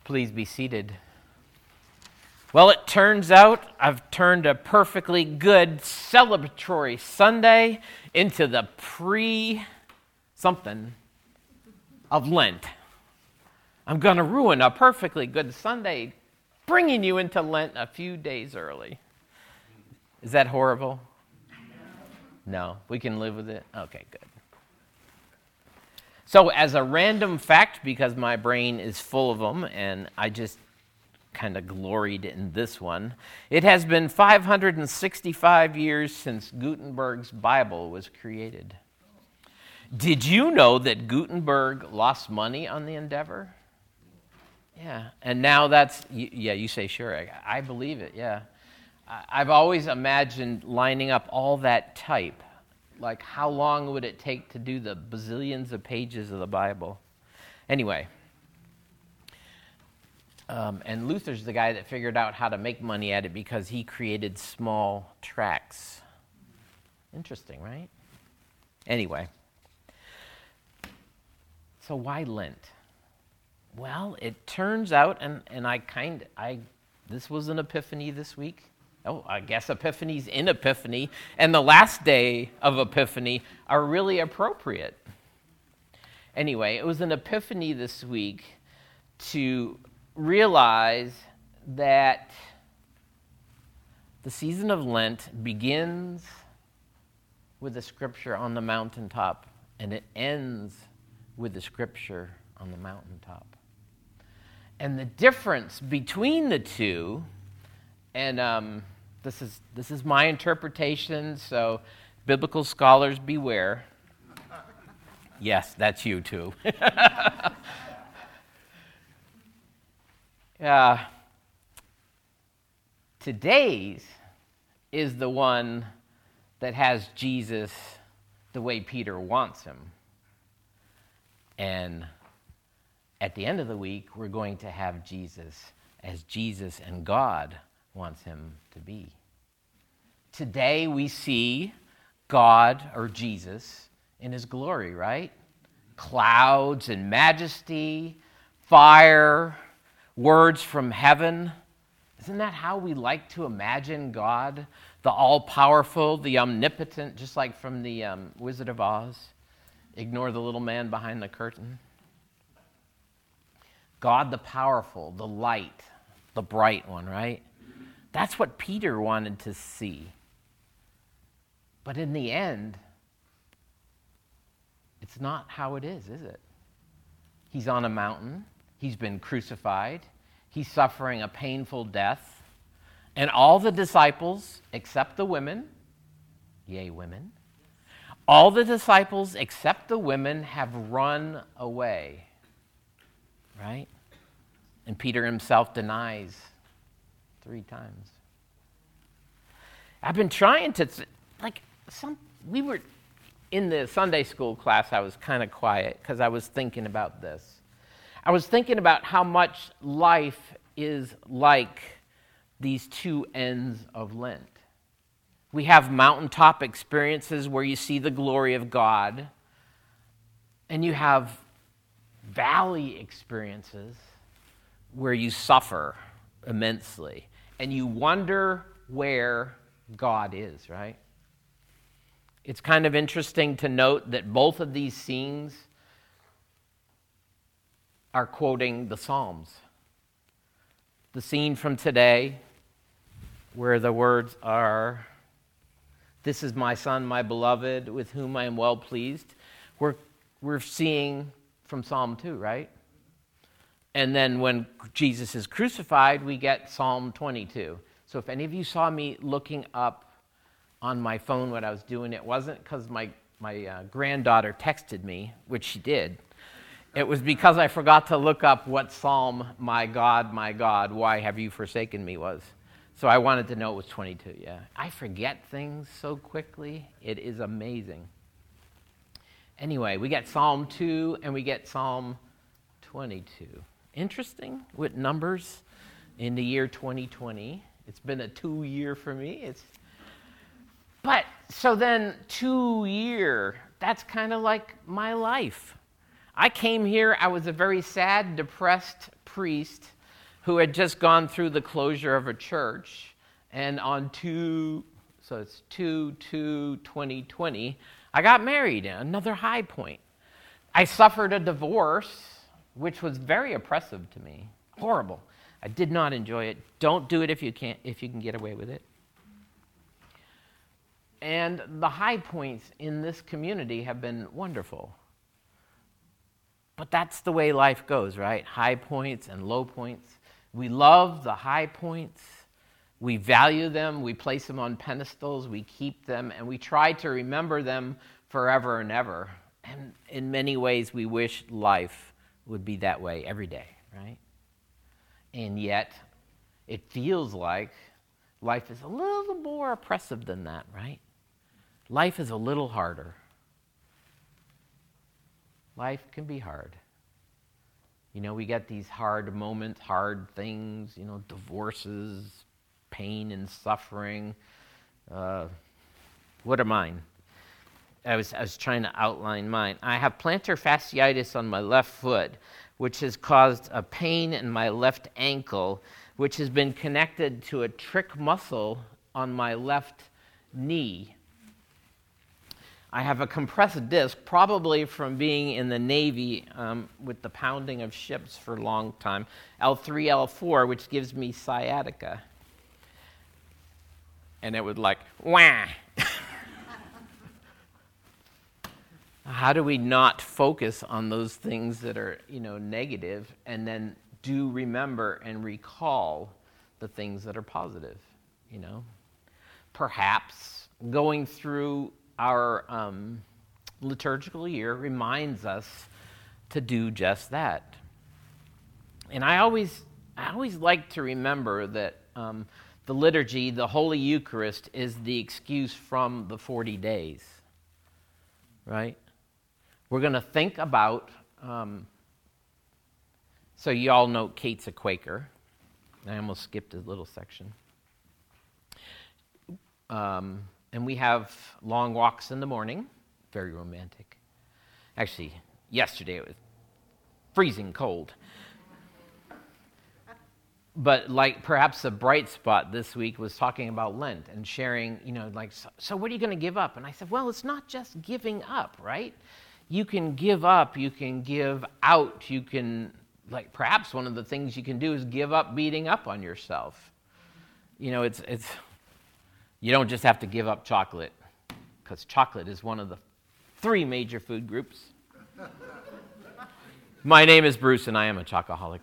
Please be seated. Well, it turns out I've turned a perfectly good celebratory Sunday into the pre-something of Lent. I'm going to ruin a perfectly good Sunday, bringing you into Lent a few days early. Is that horrible? No, we can live with it? Okay, good. So as a random fact, because my brain is full of them, and I just kind of gloried in this one, it has been 565 years since Gutenberg's Bible was created. Did you know that Gutenberg lost money on the endeavor? Yeah, and now that's, you say sure, I believe it, yeah. I've always imagined lining up all that type. Like, how long would it take to do the bazillions of pages of the Bible? Anyway, and Luther's the guy that figured out how to make money at it because he created small tracts. Interesting, right? Anyway, so why Lent? Well, it turns out, and this was an epiphany this week. Oh, I guess Epiphany's in Epiphany, and the last day of Epiphany are really appropriate. Anyway, it was an epiphany this week to realize that the season of Lent begins with the scripture on the mountaintop, and it ends with the scripture on the mountaintop. And the difference between the two, and this is my interpretation, so biblical scholars beware. Yes, that's you too. Today's is the one that has Jesus the way Peter wants him. And at the end of the week, we're going to have Jesus as Jesus and God wants him to be. Today we see God, or Jesus, in his glory, right? Clouds and majesty, fire, words from heaven. Isn't that how we like to imagine God? The all-powerful, the omnipotent, just like from the Wizard of Oz. Ignore the little man behind the curtain. God the powerful, the light, the bright one, right? That's what Peter wanted to see. But in the end, it's not how it is it? He's on a mountain. He's been crucified. He's suffering a painful death. And all the disciples, except the women, yay women, all the disciples except the women have run away. Right? And Peter himself denies 3 times. I've been trying to, we were in the Sunday school class, I was kind of quiet because I was thinking about this. I was thinking about how much life is like these two ends of Lent. We have mountaintop experiences where you see the glory of God, and you have valley experiences where you suffer immensely, and you wonder where God is, right? It's kind of interesting to note that both of these scenes are quoting the Psalms. The scene from today, where the words are, "This is my son, my beloved, with whom I am well pleased," we're seeing from Psalm 2, right? And then when Jesus is crucified, we get Psalm 22. So if any of you saw me looking up on my phone when I was doing it, wasn't because my granddaughter texted me, which she did. It was because I forgot to look up what Psalm, my God, why have you forsaken me was. So I wanted to know it was 22, yeah. I forget things so quickly. It is amazing. Anyway, we get Psalm 2 and we get Psalm 22. Interesting with numbers in the year 2020. It's been a 2-year for me. But so then 2-year, that's kind of like my life. I came here, I was a very sad, depressed priest who had just gone through the closure of a church, and on 2/2/2020, I got married, another high point. I suffered a divorce, which was very oppressive to me, horrible. I did not enjoy it. Don't do it if you can get away with it. And the high points in this community have been wonderful. But that's the way life goes, right? High points and low points. We love the high points. We value them. We place them on pedestals. We keep them. And we try to remember them forever and ever. And in many ways, we wish life would be that way every day, right? And yet, it feels like life is a little more oppressive than that, right? Life is a little harder. Life can be hard. We get these hard moments, hard things, divorces, pain and suffering. What are mine? I was trying to outline mine. I have plantar fasciitis on my left foot, which has caused a pain in my left ankle, which has been connected to a trick muscle on my left knee. I have a compressed disc, probably from being in the Navy with the pounding of ships for a long time, L3, L4, which gives me sciatica. And it would like, wah! How do we not focus on those things that are, negative, and then do remember and recall the things that are positive, Perhaps going through our liturgical year reminds us to do just that. And I always like to remember that the liturgy, the Holy Eucharist, is the excuse from the 40 days, right? We're going to think about, so you all know Kate's a Quaker. I almost skipped a little section. And we have long walks in the morning, very romantic. Actually, yesterday it was freezing cold. But like perhaps a bright spot this week was talking about Lent and sharing, so what are you going to give up? And I said, well, it's not just giving up, right? You can give up, you can give out, you can, perhaps one of the things you can do is give up beating up on yourself. It's you don't just have to give up chocolate, because chocolate is one of the 3 major food groups. My name is Bruce, and I am a chocoholic.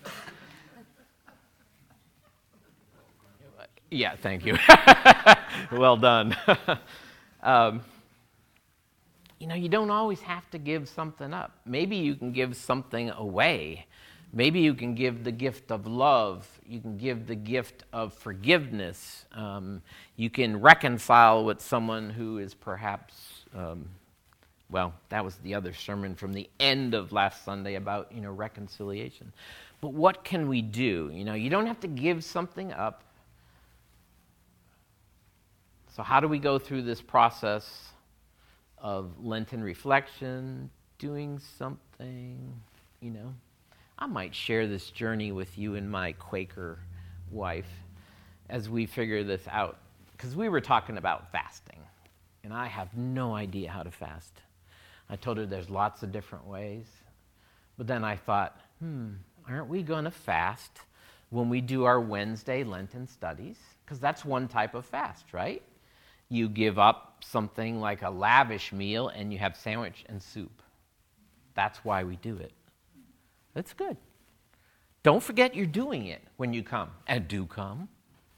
Yeah, thank you. Well done. You don't always have to give something up. Maybe you can give something away. Maybe you can give the gift of love. You can give the gift of forgiveness. You can reconcile with someone who is perhaps, that was the other sermon from the end of last Sunday about, reconciliation. But what can we do? You don't have to give something up. So how do we go through this process of Lenten reflection, doing something, I might share this journey with you and my Quaker wife as we figure this out. Because we were talking about fasting, and I have no idea how to fast. I told her there's lots of different ways. But then I thought, aren't we going to fast when we do our Wednesday Lenten studies? Because that's one type of fast, right? You give up something like a lavish meal and you have sandwich and soup. That's why we do it. That's good. Don't forget you're doing it when you come. And do come.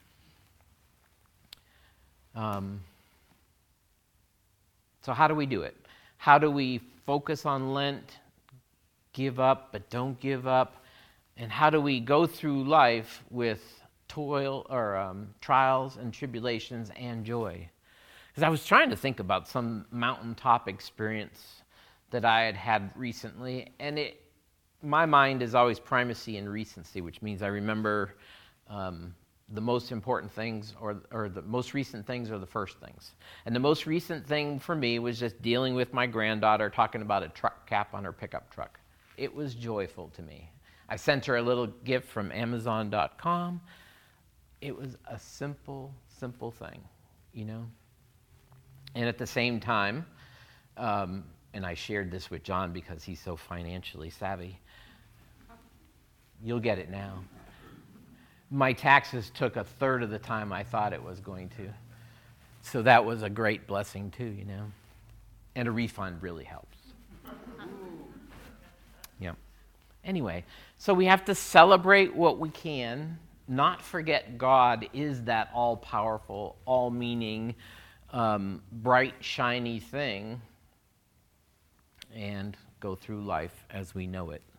So how do we do it? How do we focus on Lent, give up but don't give up? And how do we go through life with toil or trials and tribulations and joy? Because I was trying to think about some mountaintop experience that I had recently, and my mind is always primacy and recency, which means I remember the most important things or the most recent things or the first things. And the most recent thing for me was just dealing with my granddaughter talking about a truck cap on her pickup truck. It was joyful to me. I sent her a little gift from Amazon.com. It was a simple thing, you know. And at the same time, and I shared this with John because he's so financially savvy. You'll get it now. My taxes took a third of the time I thought it was going to. So that was a great blessing too, you know. And a refund really helps. Yeah. Anyway, so we have to celebrate what we can, not forget God is that all-powerful, all-meaning, bright, shiny thing, and go through life as we know it.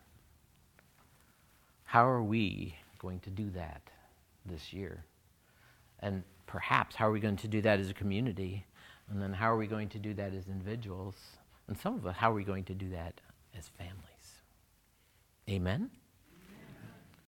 How are we going to do that this year? And perhaps how are we going to do that as a community? And then how are we going to do that as individuals? And some of us, how are we going to do that as families? Amen?